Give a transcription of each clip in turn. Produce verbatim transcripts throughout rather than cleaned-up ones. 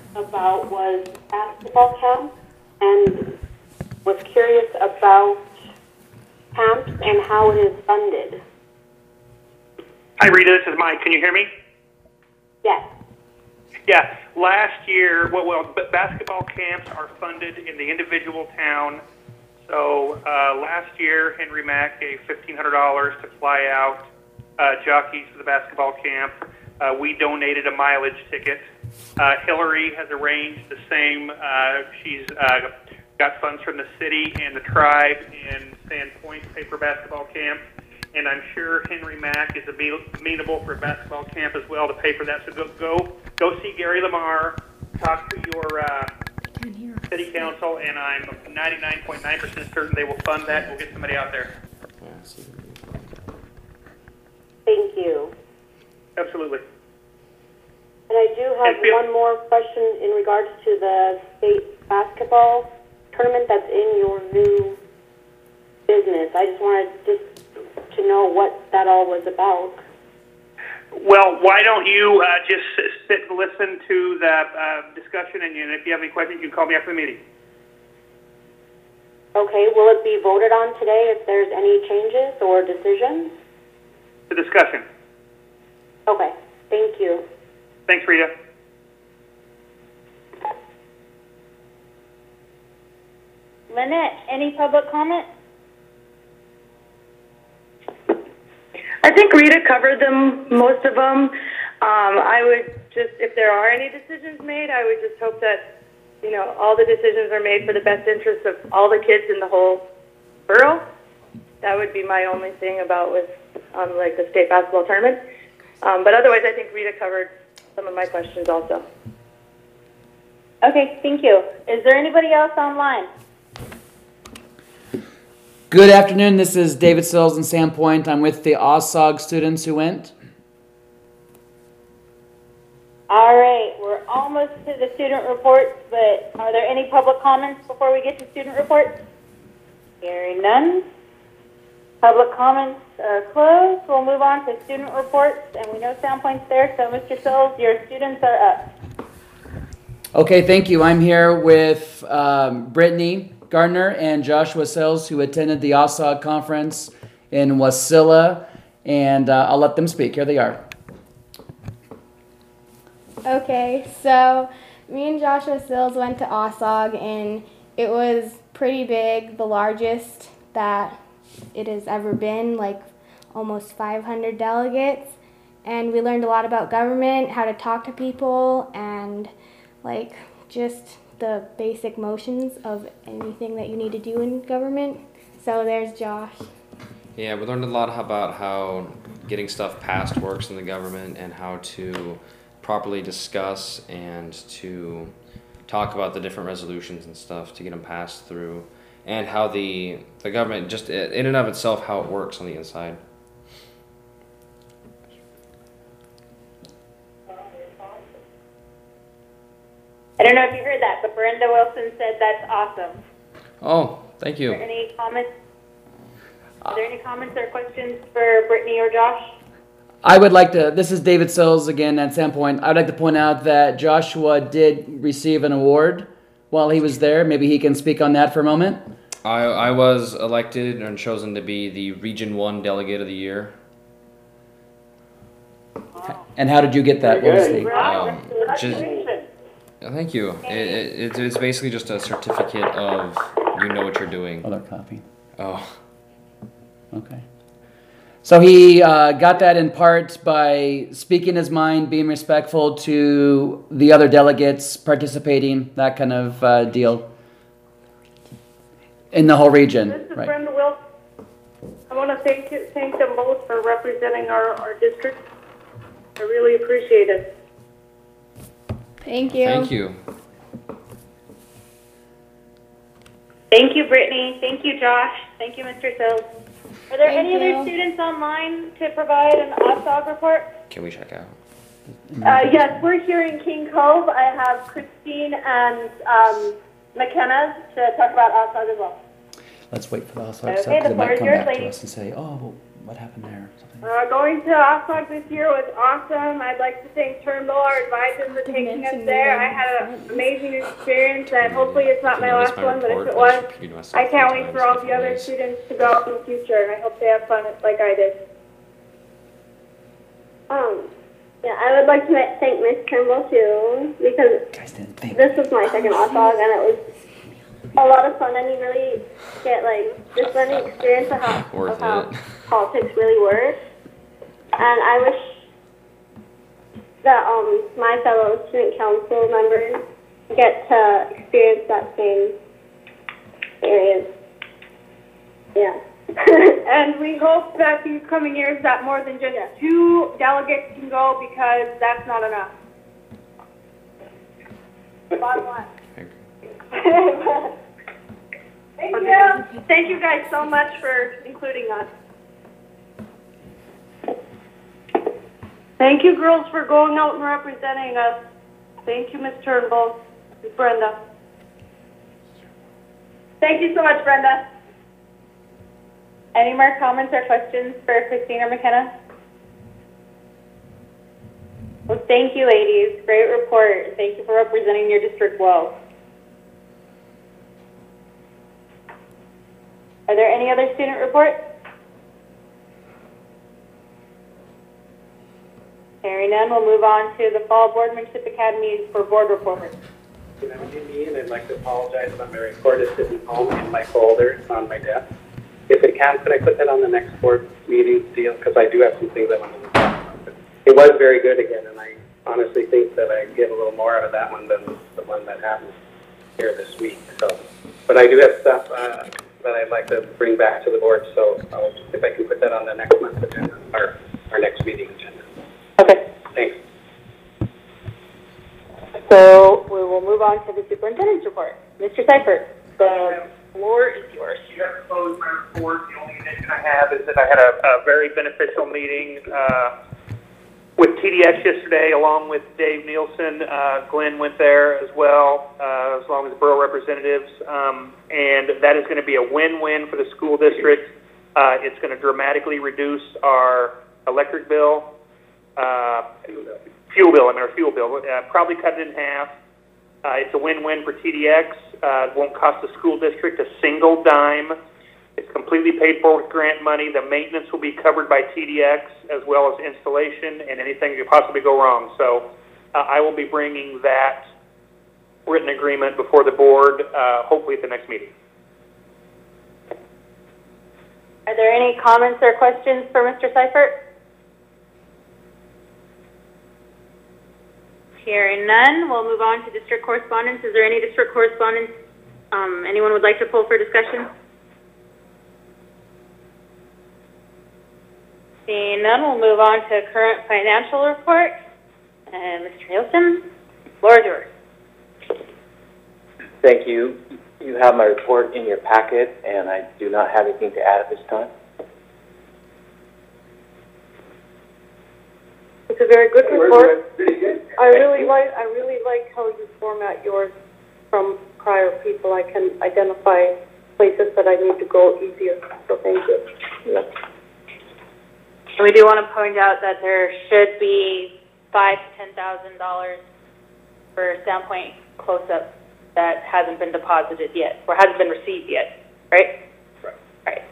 about was basketball camp, and was curious about camps and how it is funded. Hi, Rita. This is Mike. Can you hear me? Yes. Yeah. Last year, well, well b- basketball camps are funded in the individual town. So uh, last year, Henry Mack gave fifteen hundred dollars to fly out uh, jockeys for the basketball camp. Uh, we donated a mileage ticket. Uh, Hillary has arranged the same. Uh, she's uh, got funds from the city and the tribe in Sandpoint to pay for basketball camp. And I'm sure Henry Mack is amenable for a basketball camp as well to pay for that. So go go, go see Gary Lamar, talk to your uh, city council, and I'm ninety-nine point nine percent certain they will fund that. We'll get somebody out there. Thank you. Absolutely. And I do have And Bill- one more question in regards to the state basketball tournament that's in your new business. I just wanted just to know what that all was about. Well, why don't you uh, just sit and listen to the uh, discussion, and, you, and if you have any questions, you can call me after the meeting. Okay, will it be voted on today if there's any changes or decisions? The discussion. Okay, thank you. Thanks, Rita. Lynette, any public comment? I think Rita covered them, most of them. Um, I would just, if there are any decisions made, I would just hope that, you know, all the decisions are made for the best interest of all the kids in the whole borough. That would be my only thing about with, um, like, the state basketball tournament. Um, but otherwise, I think Rita covered some of my questions also. Okay, thank you. Is there anybody else online? Good afternoon. This is David Sills in Sandpoint. I'm with the O S O G students who went. All right, we're almost to the student reports, but are there any public comments before we get to student reports? Hearing none. Public comments are closed. We'll move on to student reports, and we know Sandpoint's there, so Mister Sills, your students are up. Okay, thank you. I'm here with um, Brittany Gardner and Joshua Sills, who attended the O S O G conference in Wasilla, and uh, I'll let them speak. Here they are. Okay, so me and Joshua Sills went to O S O G, and it was pretty big, the largest that it has ever been, like almost five hundred delegates, and we learned a lot about government, how to talk to people, and like just the basic motions of anything that you need to do in government. So there's Josh. Yeah, we learned a lot about how getting stuff passed works in the government and how to properly discuss and to talk about the different resolutions and stuff to get them passed through, and how the the government just in and of itself, how it works on the inside. I don't know if you heard that, but Brenda Wilson said that's awesome. Oh, thank you. Are there any comments? Are there any comments or questions for Brittany or Josh? I would like to, this is David Sills again at Sandpoint. I'd like to point out that Joshua did receive an award while he was there. Maybe he can speak on that for a moment. I I was elected and chosen to be the Region One Delegate of the Year. And how did you get that? What was the- Um, just, thank you. It, it, it's basically just a certificate of you know what you're doing. Other copy. Oh. Okay. So he uh, got that in part by speaking his mind, being respectful to the other delegates participating, that kind of uh, deal in the whole region. This is Right. Brenda Wilson. I want to thank you, thank them both for representing our, our district. I really appreciate it. Thank you. Thank you. Thank you, Brittany. Thank you, Josh. Thank you, Mister Sills. Are there Thank any other you. students online to provide an O S O G report? Can we check out? Uh, yes, we're here in King Cove. I have Christine and um, McKenna to talk about O S O G as well. Let's wait for the O S O G Okay, stuff, 'cause the it might floor is come yours, back to lady. us and say, oh, well, what happened there? Or something. Uh, going to Oshkosh this year was awesome. I'd like to thank Turnbull, our advisor, for taking us there. I had an amazing experience, and hopefully it's not my You notice last my one, but if report? it I was, should repeat myself I can't three wait for times, all the different other ways. students to go in the future, and I hope they have fun like I did. Um, yeah, I would like to ma- thank Miss Turnbull too, because Guys didn't think. this was my second O S O G, and it was a lot of fun, and you really get like this learning experience of how, Worth of how it. politics really works. And I wish that um my fellow student council members get to experience that same experience. Yeah. And we hope that these coming years that more than just two delegates can go, because that's not enough. Bottom line. Thank you. Thank you guys so much for including us. Thank you, girls, for going out and representing us. Thank you, Miz Turnbull, Miz Brenda. Thank you so much, Brenda. Any more comments or questions for Christina McKenna? Well, thank you, ladies. Great report. Thank you for representing your district well. Are there any other student reports? Hearing none, we'll move on to the Fall Boardmanship Academies for board reports. Good afternoon, and I'd like to apologize that my report is sitting home in my folder. It's on my desk. If it can, could I put that on the next board meeting deal? Because I do have some things I want to talk about. But it was very good again, and I honestly think that I get a little more out of that one than the one that happened here this week. So, but I do have stuff uh, that I'd like to bring back to the board. So I'll, if I can put that on the next month's agenda, or our next meeting agenda. Okay. Thanks. So we will move on to the superintendent's report. Mister Seifert, the floor is yours. You have to close my report. The only addition I have is that I had a, a very beneficial meeting uh, with T D X yesterday, along with Dave Nielsen. Uh, Glenn went there as well, uh, as long as borough representatives. Um, and that is going to be a win-win for the school district. Uh, it's going to dramatically reduce our electric bill, uh, fuel bill, I mean our fuel bill, uh, probably cut it in half. Uh, it's a win-win for T D X. Uh, it won't cost the school district a single dime. It's completely paid for with grant money. The maintenance will be covered by T D X, as well as installation and anything that could possibly go wrong. So uh, I will be bringing that written agreement before the board, uh, hopefully at the next meeting. Are there any comments or questions for Mister Seifert? Hearing none, we'll move on to district correspondence. Is there any district correspondence um, anyone would like to pull for discussion? Seeing none, we'll move on to current financial report. And Mister Nielsen, floor is yours. Thank you. You have my report in your packet, and I do not have anything to add at this time. It's a very good report. I really like, I really like how you format yours from prior people. I can identify places that I need to go easier, so thank you. Yeah. And we do want to point out that there should be five to ten thousand dollars for Soundpoint close-up that hasn't been deposited yet, or hasn't been received yet, right? Right. Right.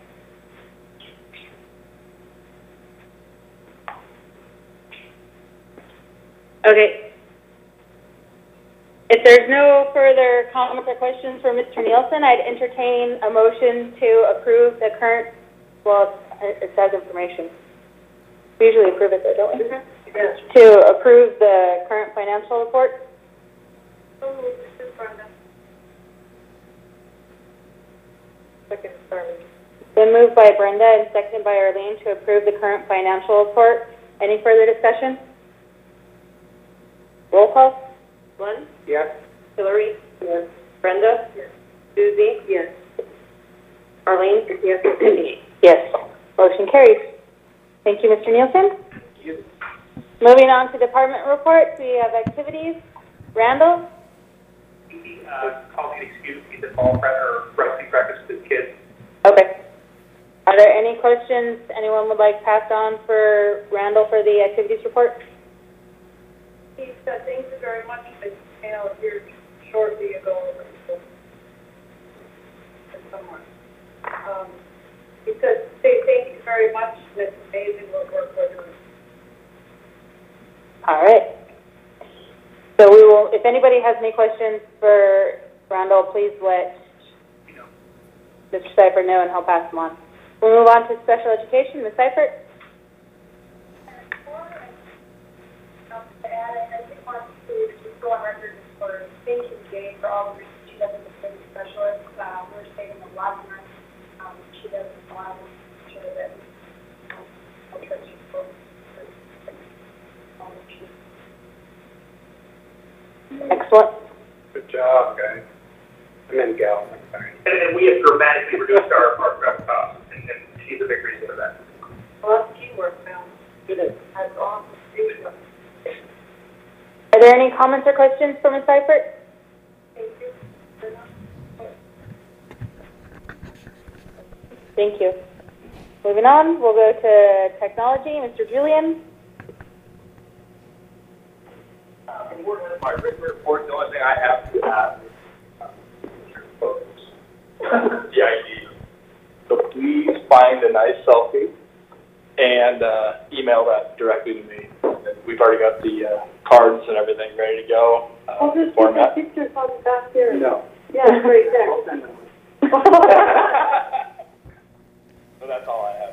Okay. If there's no further comments or questions for Mister Nielsen, I'd entertain a motion to approve the current, well, it says information. We usually approve it though, don't we? Mm-hmm. Yes. To approve the current financial report. Second, sorry. Been moved by Brenda and seconded by Arlene to approve the current financial report. Any further discussion? Roll call. Glenn? Yes. Hillary? Yes. Brenda? Yes. Susie? Yes. Arlene? Yes. Cindy? Yes. Motion carries. Thank you, Mister Nielsen. Thank you. Moving on to department reports, we have activities. Randall? Uh, call me an excuse to get the ball practice or wrestling practice with the kids. Okay. Are there any questions anyone would like passed on for Randall for the activities report? He said, thank you very much. I emailed here shortly ago someone. Um, he said, say thank you very much. It's amazing what work we're doing. All right. So we will, if anybody has any questions for Randall, please let Mister Seifert know and he'll pass them on. We'll move on to special education. Miz Seifert? I just want to just go on record for thanking Jay for all the research she does as a study specialist. Uh, we're saving a lot of money. Um, she does a lot of sure that um, I'll try to go Excellent. Good job, guys. I meant gal, I'm sorry. And, and we have dramatically reduced our, our prep costs, and, and she's a big reason for that. Well, that's teamwork now. It is. That's awesome. Are there any comments or questions for Miz Seifert? Thank you. Thank you. Moving on, we'll go to technology. Mister Julian? Uh, we're in my written report. The only thing I have to add is uh, photos. The I D. So please find a nice selfie and uh, email that directly to me. And we've already got the uh, cards and everything ready to go. Uh, I'll just format. take pictures on the back here. No. Yeah, it's right there. I'll send them. So that's all I have.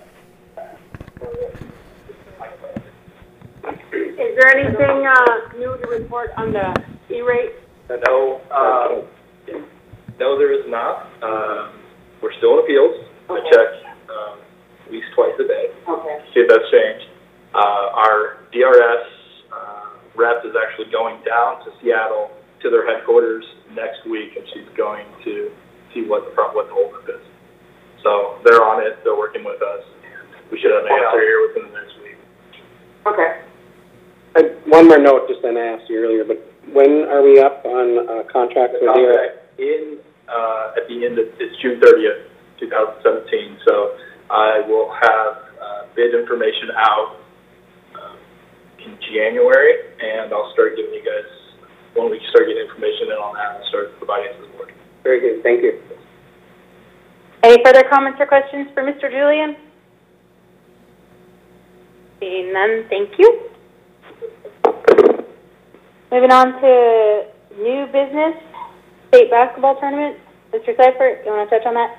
Is there anything uh, new to report on the E-rate? No, uh, no, there is not. Um, we're still in appeals. Okay. I check um, at least twice a day. Okay. See if that's changed. Uh, our D R S uh, rep is actually going down to Seattle to their headquarters next week, and she's going to see what the pro- what the holdup is. So they're on it. They're working with us, and we should have an answer here within the next week. Okay. Uh, one more note, just then I asked you earlier, but when are we up on uh, contracts The with you? contract in uh, at the end of it's June thirtieth, two thousand seventeen. So I will have uh, bid information out um, in January, and I'll start giving you guys when we start getting information in on that and start providing it to the board. Very good, thank you. Any further comments or questions for Mister Julian? Seeing none, thank you. Moving on to new business, state basketball tournament. Mister Seifert, you want to touch on that?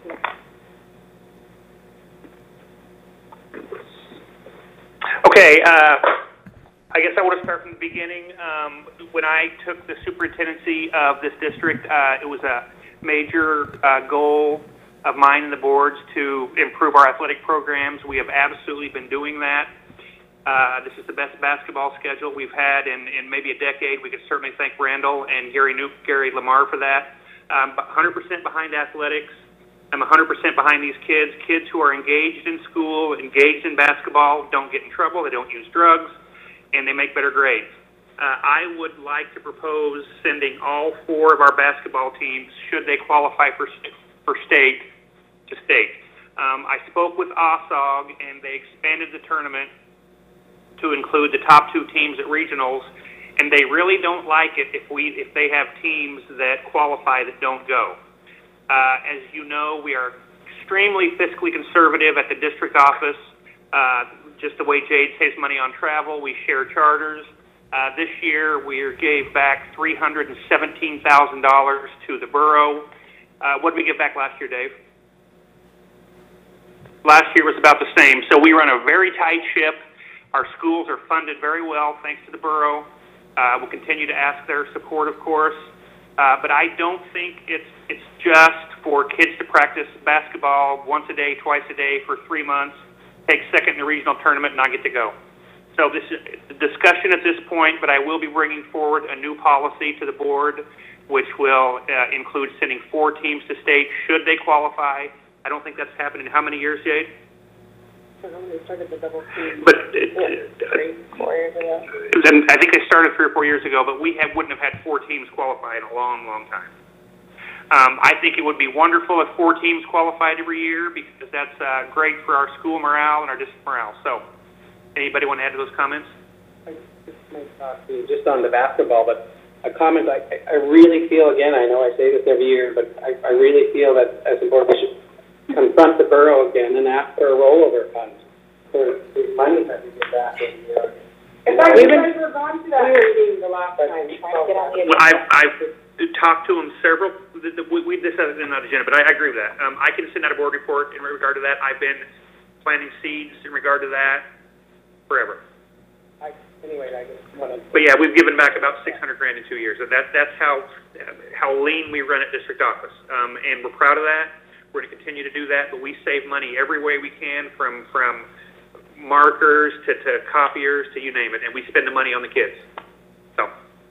Okay, uh, I guess I want to start from the beginning. Um, when I took the superintendency of this district, uh, it was a major uh, goal of mine and the board's to improve our athletic programs. We have absolutely been doing that. Uh, this is the best basketball schedule we've had in, in maybe a decade. We could certainly thank Randall and Gary Nuke, Gary Lamar for that. Um, one hundred percent behind athletics. I'm one hundred percent behind these kids. Kids who are engaged in school, engaged in basketball, don't get in trouble, they don't use drugs, and they make better grades. Uh, I would like to propose sending all four of our basketball teams, should they qualify for, for state, to state. Um, I spoke with O S O G, and they expanded the tournament to include the top two teams at regionals, and they really don't like it if we if they have teams that qualify that don't go. Uh, as you know, we are extremely fiscally conservative at the district office. Uh, just the way Jade saves money on travel, we share charters. Uh, this year, we gave back three hundred seventeen thousand dollars to the borough. Uh, what did we give back last year, Dave? Last year was about the same. So we run a very tight ship. Our schools are funded very well, thanks to the borough. Uh, we'll continue to ask their support, of course. Uh, but I don't think it's it's just for kids to practice basketball once a day, twice a day for three months, take second in the regional tournament, and not get to go. So this is the discussion at this point, but I will be bringing forward a new policy to the board, which will uh, include sending four teams to state should they qualify. I don't think that's happened in how many years, Jade? I don't know, they started the double team. But it, Yeah, three, four years ago. it was in, I think they started three or four years ago, but we have, wouldn't have had four teams qualify in a long, long time. Um, I think it would be wonderful if four teams qualified every year because that's uh, great for our school morale and our district morale. So, anybody want to add to those comments? I just might talk to you just on the basketball, but a comment, I, I really feel, again, I know I say this every year, but I, I really feel that as a board we should confront the borough again and ask for a rollover fund for the money that we get back. And, you know, If I you guys were gone to that meeting the last time, trying to get on the Well, I've, I've talked to them several, the, the, we, this isn't on the agenda, but I, I agree with that. Um, I can send out a board report in regard to that. I've been planting seeds in regard to that forever. I, anyway, I just want to... But yeah, we've given back about six hundred grand in two years. And that, that's how, how lean we run at district office. Um, and we're proud of that. We're going to continue to do that, but we save money every way we can from, from markers to, to copiers to you name it, and we spend the money on the kids. So.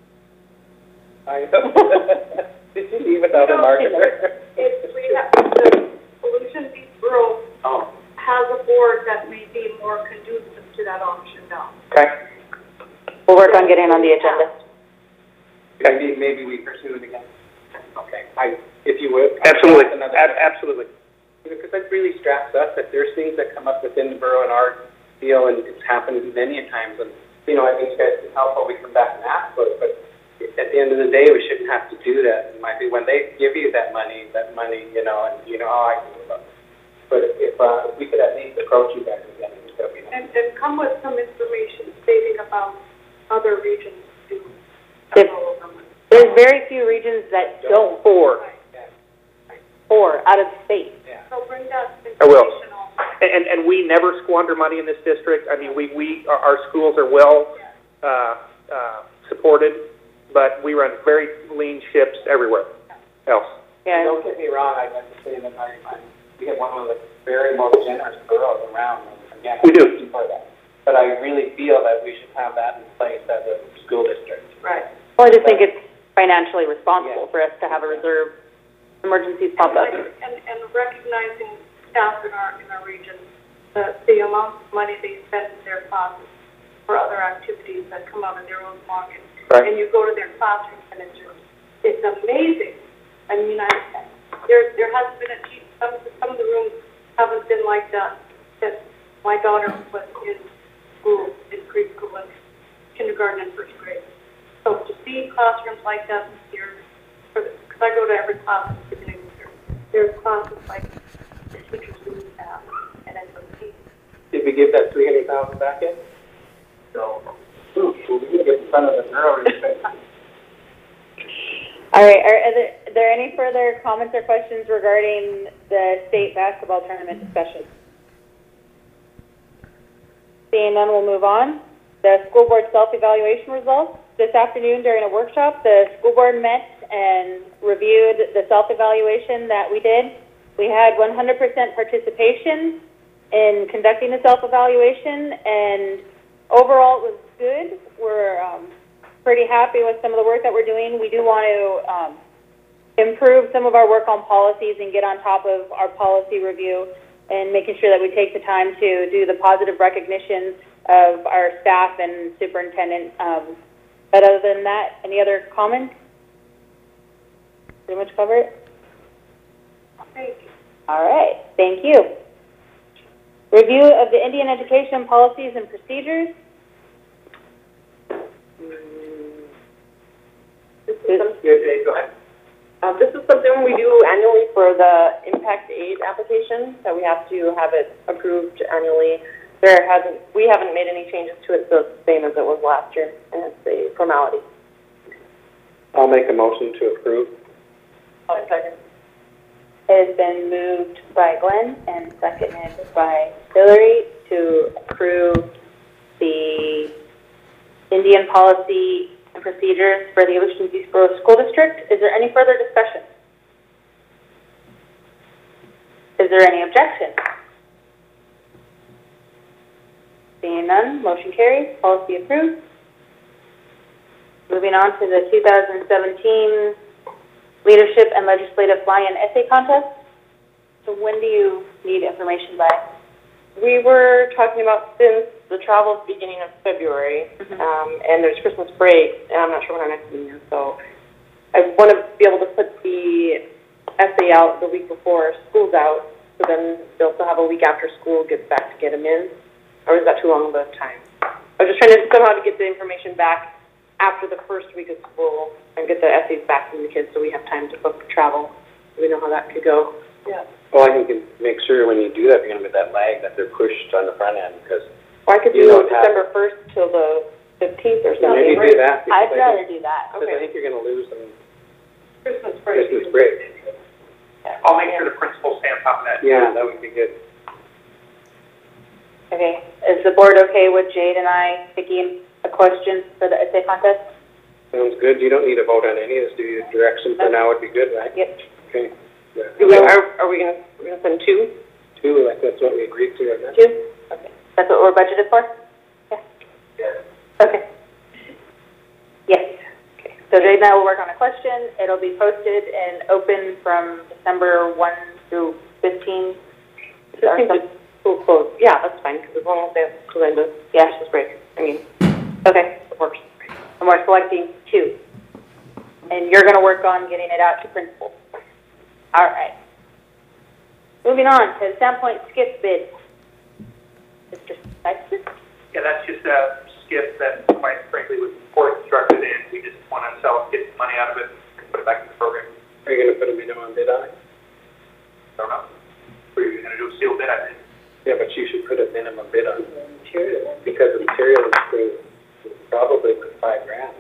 I Did you leave without a marker? It's, we have, the Pollution Beach Borough Oh. has a board that may be more conducive to that option now. Okay. We'll work on getting on the agenda. Maybe, maybe we pursue it again. Okay. I, if you would. Absolutely. Another Ab- absolutely. Because that really straps us, that there's things that come up within the borough and our deal, and it's happened many a times, and, you know, I think you guys can help when we come back and ask for it, but at the end of the day, we shouldn't have to do that. It might be when they give you that money, that money, you know, and you know how I feel about it. But if, uh, we could at least approach you guys again, it would be nice. And, and come with some information stating about other regions too. There's, there's very few regions that don't. Four. Four out of state. Yeah. So bring that I will. information on. And, and we never squander money in this district. I mean, we, we, our, our schools are well, uh, uh, supported, but we run very lean ships everywhere else. Yeah. Don't get me wrong, I'd like to say that I, I, we have one of the very most generous boroughs around, and again, We do. I'm looking for that. But I really feel that we should have that in place as a school district. Right. Well, I just think it's financially responsible for us to have a reserve. Emergencies pop up. And, and, and recognizing staff in our, in our region, the, the amount of money they spend in their classes for other activities that come out of their own pocket. Right. And you go to their classrooms and it's, it's amazing. I mean, I, there, there has been a, te- some, some of the rooms haven't been like that, that my daughter was in school, in preschool and kindergarten and first grade. So to see classrooms like that here, for the, because I go to every class at the beginning of the year, there's classes like the teachers who have, and it's amazing. Did we give that three hundred thousand back in? No. Ooh, well, we need to get in front of the borough. All right, are, are, there, are there any further comments or questions regarding the state basketball tournament discussion? Seeing none, we'll move on. The school board self-evaluation results. This afternoon during a workshop, the school board met and reviewed the self-evaluation that we did. We had one hundred percent participation in conducting the self-evaluation, and overall it was good. We're um, pretty happy with some of the work that we're doing. We do want to um, improve some of our work on policies and get on top of our policy review and making sure that we take the time to do the positive recognition of our staff and superintendent. Um, but other than that, any other comments? Pretty much cover it? Thank you. All right, thank you. Review of the Indian education policies and procedures. This is some, go ahead. Uh, this is something we do annually for the impact aid application, that we have to have it approved annually. There hasn't, we haven't made any changes to it, so it's the same as it was last year, and it's a formality. I'll make a motion to approve. I'll second. It has been moved by Glenn and seconded by Hillary to approve the Indian policy and procedures for the Aleutians East Borough School District. Is there any further discussion? Is there any objection? Seeing none, motion carries. Policy approved. Moving on to the two thousand seventeen Leadership and Legislative Fly-In Essay Contest. So when do you need information by? We were talking about since the travel's beginning of February, Mm-hmm. um, and there's Christmas break, and I'm not sure when our next meeting is, so I want to be able to put the essay out the week before school's out, so then they'll still have a week after school gets back to get them in? Or is that too long of a time? I was just trying to somehow to get the information back after the first week of school and get the essays back from the kids so we have time to book travel. We know how that could go. Yeah. Well, I think you make sure when you do that, you're going to get that lag that they're pushed on the front end because. Or I could do December first till the fifteenth or something. Maybe do that. I'd rather do that. Because I think you're going to lose some Christmas break. Christmas break. I'll make sure the principal stay on top of that. Yeah, that would be good. Okay, is the board okay with Jade and I picking a question for the essay contest? Sounds good. You don't need a vote on any of this, do you? Direction for now would be good, right? Yep. Okay. Yeah. Do we, are, are we gonna, we're gonna send two? Two, like that's what we agreed to, isn't it? Two? Okay. That's what we're budgeted for? Yeah. Yes. Okay. Yes. Okay. So Jade and I will work on a question. It'll be posted and open from December one through fifteen. I think the school closed. Yeah, that's fine, because as long as they have school end of, yeah, Christmas break. I mean, Okay. it works. And we're selecting two. And you're gonna work on getting it out to principals. All right. Moving on to Sandpoint skip bid. Mister Sykes? Yeah, that's just a skip that, quite frankly, was poorly constructed, and we just want to sell, get some money out of it, and put it back in the program. Are you going to put a minimum bid on it? I don't know. Are you going to do a sealed bid? I think. Yeah, but you should put a minimum bid on material because the material is probably with five grand,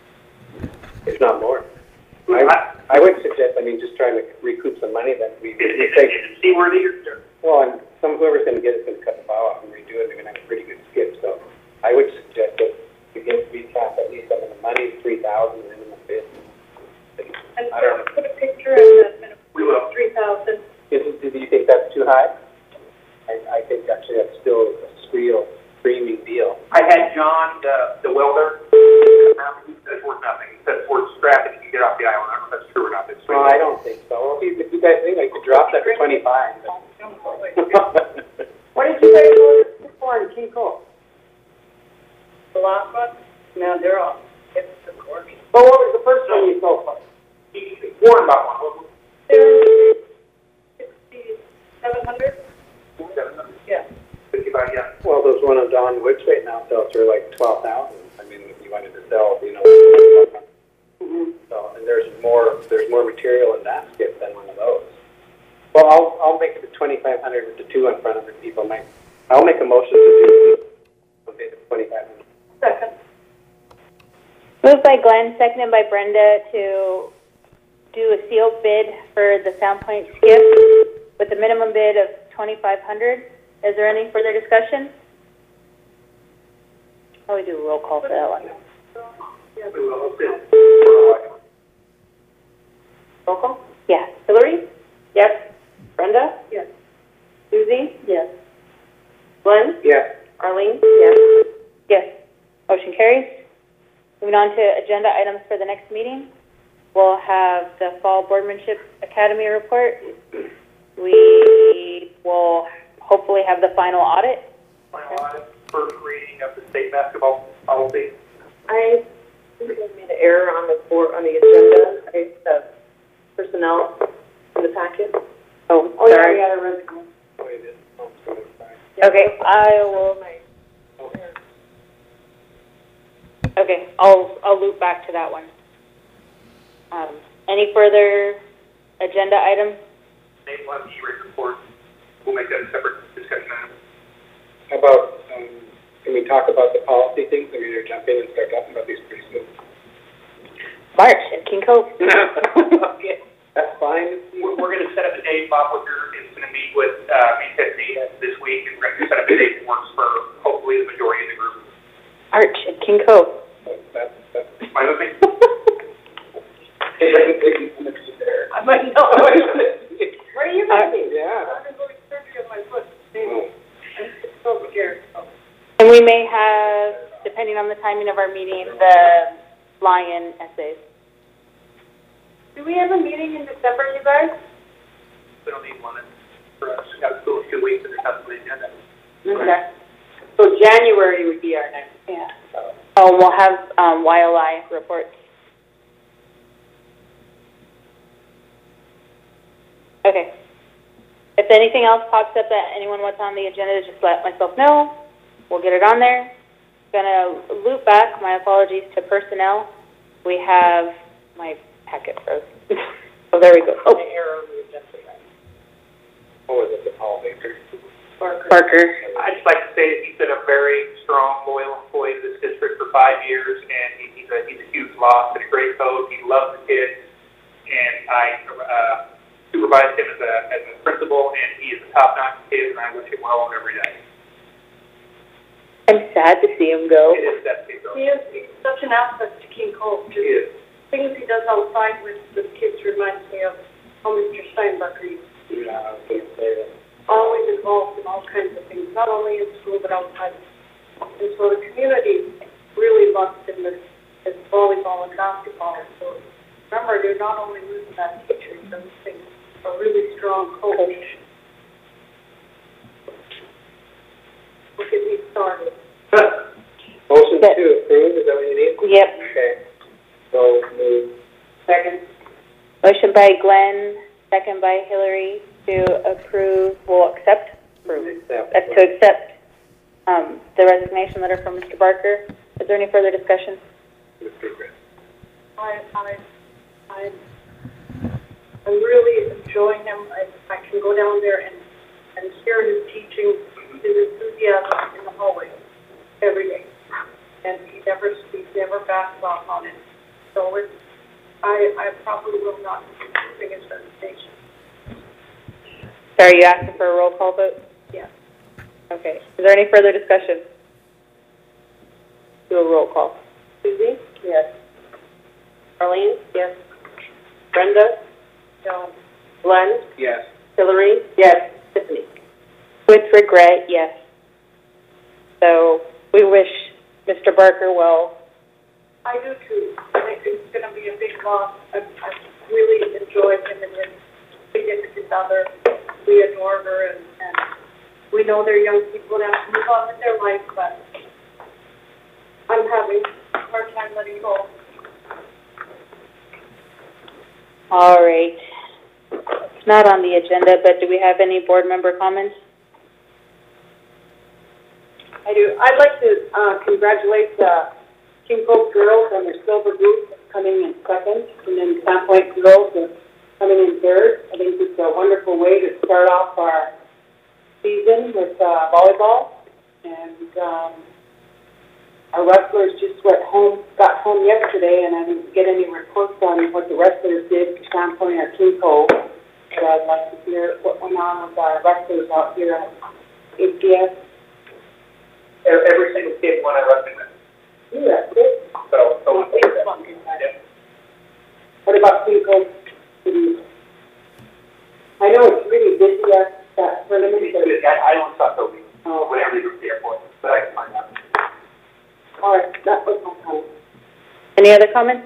if not more. I, I would suggest, I mean, just trying to recoup some money that we, we Is take. it seaworthy or? Well, and some, whoever's going to get it's going to cut the bow off and redo it, they're going to have a pretty good skip. So I would suggest that we get, we cap at least some of the money, three thousand minimum bid. And I don't know. put a picture of the minimum, We will. three thousand. Is, do you think that's too high? I, I think actually that's still a real screaming deal. I had John, the, the welder, come out, he said it's worth nothing. He said it's worth scrap if you can get off the island. I don't know if that's true or not. It's No, I don't think so. Well, if you, if you guys think I could drop that to twenty-five. But What did you guys go for in King Cole? The last one, no, they're all, it's the core. Well, what was the first one you sold for? He, he warned about one. They're sixty-seven hundred? Seven hundred. Yeah. Fifty-five, yeah. Well, there's one of Don Woods right now sells for like twelve thousand. I mean, if you wanted to sell, you know. Mm-hmm. So, and there's more, there's more material in that skip than one of those. Well, I'll, I'll make it to twenty-five hundred with the two in front of it. People might, I'll make a motion to do, okay, to twenty-five hundred. Second. Moved by Glenn, seconded by Brenda to do a sealed bid for the Sandpoint skip with a minimum bid of twenty-five hundred. Is there any further discussion? Probably do a roll call for that one. We will. It's- Roll call? Yeah. Hillary? Yes. Brenda? Yes. Susie? Yes. Glenn? Yes. Arlene? Yes. Yes. Motion carries. Moving on to agenda items for the next meeting. We'll have the Fall Boardmanship Academy report. We will hopefully have the final audit. Final audit, first reading of the state basketball policy. I think I made an error on the board, on the agenda. I, the personnel in the packet. Oh, Oh, yeah, sorry. yeah, the resume. Oh, you did. Oh, sorry, sorry. Okay, I will. Okay, I'll I'll loop back to that one. Um, any further agenda items? Name one E-rate report. We'll make that a separate discussion item. How about, um, can we talk about the policy things? We're going to jump in and start talking about these pretty soon. March at King Cove. Okay. That's fine. We're, we're going to set up a date. Bob Wicker is going to meet with uh, M T S C this week, and we're going to set up a date that works for hopefully the majority of the group. March at King Cove. That's, that's, Fine with me? it doesn't take me to be there. I might know. Where are you going to be? Yeah. I'm going to go to surgery on my foot. Oh. I'm so scared. And we may have, depending on the timing of our meeting, the fly-in essays. Do we have a meeting in December, you guys? We don't need one for us. We got school in two weeks, and there's nothing on the agenda. Okay. So January would be our next. Yeah. Oh, we'll have um, Y L I reports. Okay. If anything else pops up that anyone wants on the agenda, just let myself know. We'll get it on there. Gonna loop back, my apologies, to personnel. We have, my packet froze. Oh, there we go. Oh. What was it, the Paul Baker? Barker. Barker. I'd just like to say that he's been a very strong, loyal employee to this district for five years, and he, he's a he's a huge loss and a great coach. He loves the kids, and I uh, supervise him as a as a principal, and he is a top-notch kid, and I wish him well every day. I'm sad to see him go. It is sad to see him go. He is he's such an asset to King Cove. He is. Things he does outside with the kids reminds me of how Mister Steinbacher used to be. Yeah, I was going to say that. Always involved in all kinds of things, not only in school but outside. And so the community really loves him as, as volleyball and basketball. So remember, they're not only losing that teacher, they're losing a really strong coach. We'll get me started. Motion to approve, is that what you need? Yep. Okay. So, move. Second. Motion by Glenn, second by Hillary to approve, well, accept, approve, Accept. uh, to accept um, the resignation letter from Mister Barker. Is there any further discussion? I, I, I, I'm really enjoying him. I, I can go down there and, and hear his teaching, his enthusiasm in the hallway every day. And he never, he never backs off on it. So it's, I, I probably will not be approving his resignation. Sorry, you asking for a roll call vote? Yeah. Okay. Is there any further discussion? Do a roll call. Susie? Yes. Arlene? Yes. Brenda? No. Glenn? Yes. Hillary? Yes. Tiffany? With regret, yes. So we wish Mister Barker well. I do too. I think it's going to be a big loss. I've, I've really enjoyed him and his significant other. We adore her, and, and we know they're young people that have to move on with their life, but I'm having a hard time letting go. All right. It's not on the agenda, but do we have any board member comments? I do. I'd like to uh, congratulate the King Cove girls on their silver boots coming in second, and then Sandpoint girls are coming in third. I think it's a wonderful way to start off our season with uh, volleyball. And um, our wrestlers just went home, got home yesterday, and I didn't get any reports on what the wrestlers did for Sandpoint or King Cove. But I'd like to hear what went on with our wrestlers out here at A C S. Every single kid won a wrestling match. Yeah, that's it. So, so It's fun. What about King Cove? I know it's really busy at that tournament. I, I don't talk to me Oh, whenever you go to the airport, but I can find out. all right, that was my comment. Any other comments?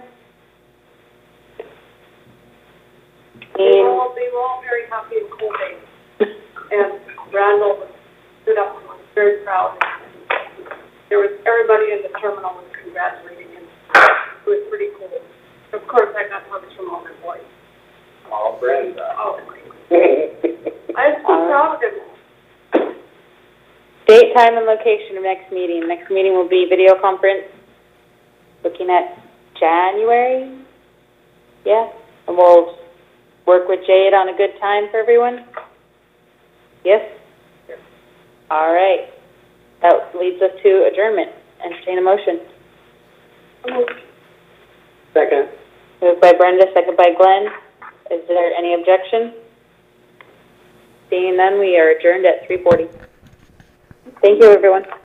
They were all, they were all very happy and cool days. And Randall was stood up and was very proud. There was, everybody in the terminal was congratulating him. It was pretty cool. Of course, I got hugs from all my boys. All Brenda. Oh, I'm so proud of him. Date, time, and location of next meeting. Next meeting will be video conference, looking at January. Yeah, and we'll work with Jade on a good time for everyone. Yes? Yes. All right. That leads us to adjournment. Entertain a motion. Second. Moved by Brenda, second by Glenn. Is there any objection? Seeing none, we are adjourned at three forty. Thank you, everyone.